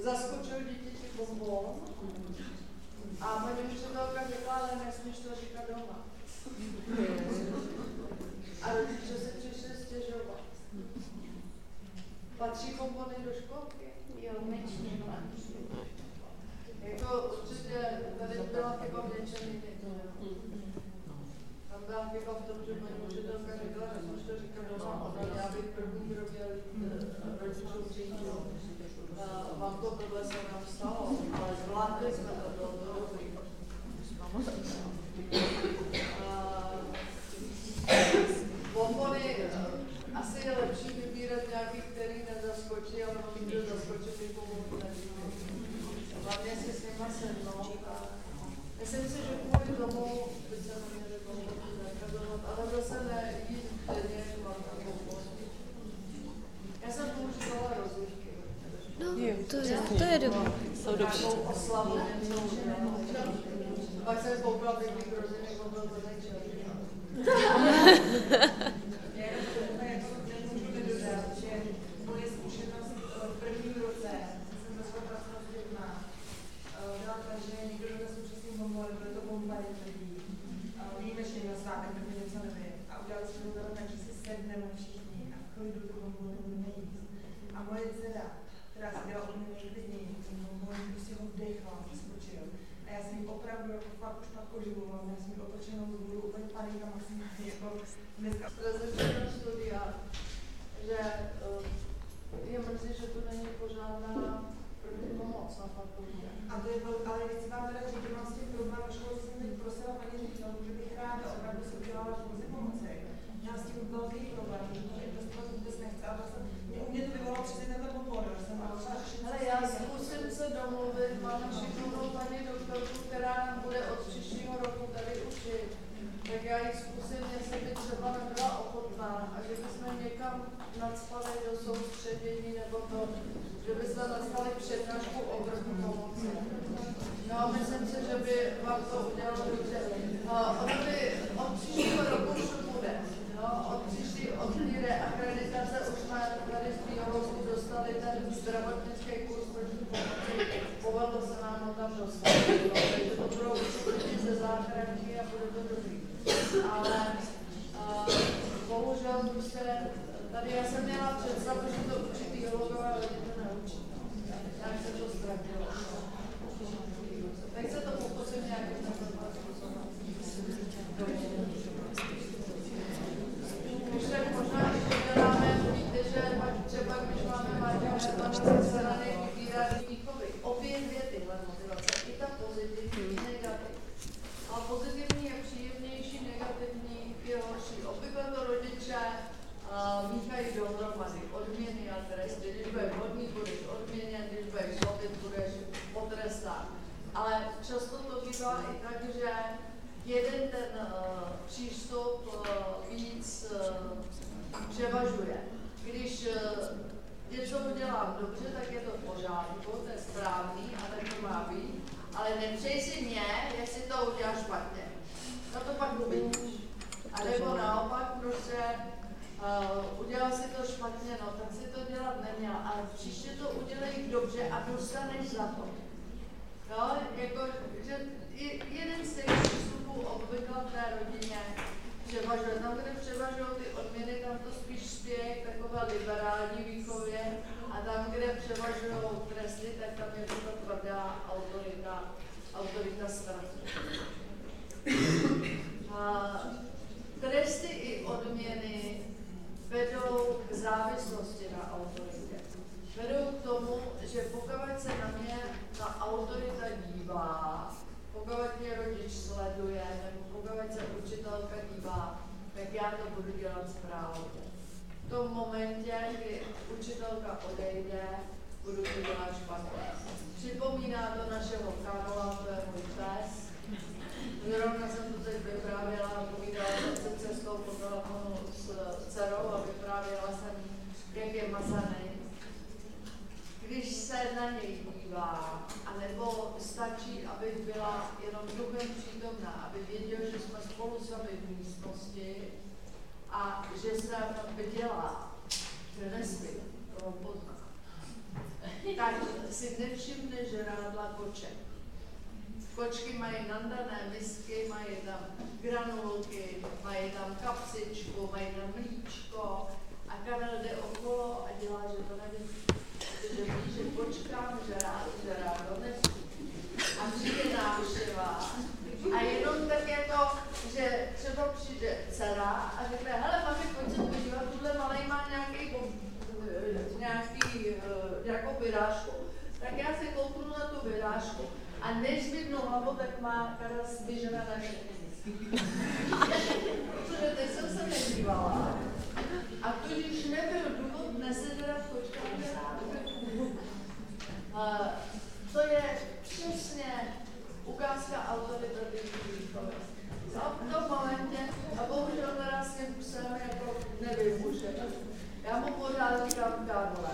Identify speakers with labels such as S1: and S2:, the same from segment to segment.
S1: zaskočil dítěti bonbon a paní učitelka řekla, ale nesmíš to říkat doma. A rodiče se přišli stěžovat. Patří bonbony do školky?
S2: Jo, menší.
S1: Jako určitě tady byla chyba v něčem. Tam byla chyba v tom, že paní učitelka řekla, že jsem to říkal doma, ale já bych první rok měl rodičům říct, vám to tohle se nám stalo, ale zvládli jsme to, bylo to dobrý. Bonbony asi je lepší vybírat nějaký, který nezaskočí, ale může zaskočit i bonbony. Hlavně si s nima sednout. Myslím si, že kvůli tomu by se neměli bonbony zakazovat, ale zase nejít denně špatná bonbony. Já jsem tomu říkala rozlišky.
S3: To je dobré.
S1: Jsou dobře. Oslavu něco udělala. Pak jsem koukala pěkný rodiny, jako byl to nejčerný. Nemůžu nedodat, že moje zkušenost v prvním roce, jsem začala pracovat s dětma, byla ta, že nikdo nezúčastnil bombu, ale bylo to bomba lidí. Výjimečně na svátek, protože něco nevím. A udělali jsme to tak, že si sedneme všichni a v klidu tu bombu nebudeme jíst. A moje dcera, která se dělala úplně nejklidněji, moje prostě ho vdechla, skočil. A já jsem jí opravdu jako fakt už pak oživovala, já jsem jí otočenou z budu úplně panika maximálně, jako dneska. Prezentujem studia, že je mrzí, že tu není pořádná první pomoc na fakultě. A to je velké, ale chci vám teda říct, že mám s tím problém na škole, jsem teď prosila paní ředitelku, že bych ráda opravdu se udělala pouze pomoci. Měla s tím velký problém, protože to investovat vůbec nechce, ale vlastně u mě to vyvolalo přesně tenhle bonbon, že jsem byla řešit. Ale já zkusím se domluvit, máme šikovnou paní doktorku, která nám bude od příštího roku tady učit. Tak já ji zkusím, jestli by třeba nebyla ochotná a že bychom někam nadspali do soustředění nebo to, že bychom nadspali přednášku o první pomoci. No, myslím si, že by vám to udělalo dobře. Ono by od příštího roku už to bude. No, od té reakreditace už jsme tady z biologů dostali ten zdravotnický kurz první pomoci. Povedlo se nám ho tam dostat. Takže to budou určitě ze záchranky a bude to dobrý. Ale bohužel prostě tady já jsem měla představu, že to učí biologové, ale mě to neučí. Jak se to ztratilo. Tak se to pokusím nějakým způsobem. Ještě možná, když děláme, víte, že pak třeba, když máme Marťa se na něj vybírá výchovy. Obě dvě tyhle motivace, i ta pozitivní, i negativní. A pozitivní je příjemnější, negativní je horší. Obvykle to rodiče míchají dohromady, odměny a tresty. Když budeš hodný, budeš odměněn, když budeš zlobit, budeš potrestán. Ale často to bývá i tak, že jeden ten přístup víc převažuje. Když něco udělám dobře, tak je to v pořádku, to je správný a tak to má být. Ale nepřej si mě, jestli to uděláš špatně. No to pak uvidíš. A nebo naopak prostě udělal si to špatně, no tak si to dělat neměl, ale příště to udělej dobře a dostaneš za to. Jo, jako, že jeden z těch přístupů obvykle v té rodině převažuje. Tam, kde převažují ty odměny, tam to spíš spěje k takové liberální výchově a tam, kde převažují tresty, tak tam je to tvrdá autorita státu. Tresty i odměny vedou k závislosti na autoritě. Vedou k tomu, že pokud se na mě ta autorita dívá, pokud mě rodič sleduje, nebo pokud se učitelka dívá, tak já to budu dělat správně. V tom momentě, kdy učitelka odejde, budu to dělat špatně. Připomíná to našeho Karola, to je můj pes. Zrovna jsem to teď vyprávěla a povídala jsem se cestou po telefonu s dcerou a vyprávěla jsem, jak je mazaný. Když se na něj dívá, anebo stačí, abych byla jenom duchem přítomná, aby věděl, že jsme spolu sami v místnosti a že jsem viděla, že nespím, to pozná. Tak
S2: si nevšimne žrádla koček. Kočky mají nandané misky, mají tam granulky, mají tam kapsičku, mají tam mlíčko a Karel jde okolo a dělá, že to nevidí. Protože ví, že kočkám žrádlo nesmí. A přijde návštěva a jenom tak jako, že třeba přijde dcera a řekne, hele mami, pojď se podívat, tuhle malej má nějakou vyrážku. Tak já se kouknu na tu vyrážku a než zvednu hlavu, tak má Karel zběžena na všechny. Protože teď jsem se nedívala a tudíž nebyl důvod nesedět v kočkách vyrážku. To je přesně ukázka autoritativní výchovy. V tom momentě, a bohužel teda s tím psem jako nevím už, já mu pořád říkám Karle.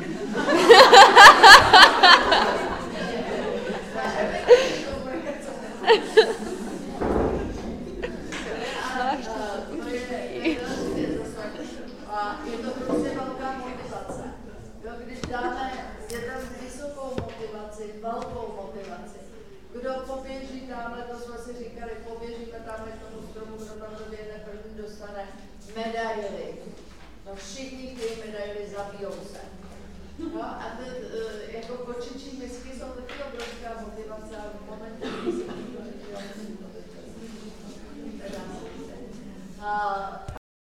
S2: A je to prostě velká motivace. Jo, když dáme dětem vysokou motivaci, velkou motivaci, kdo poběží tamhle, to jsme si říkali, poběžíme tamhle k tomu stromu, kdo tam doběhne první, dostane medaily. No všichni chtějí medaily, zabijou se. No, a jako kočičí misky jsou taky obrovská motivace a v momentě, kdy se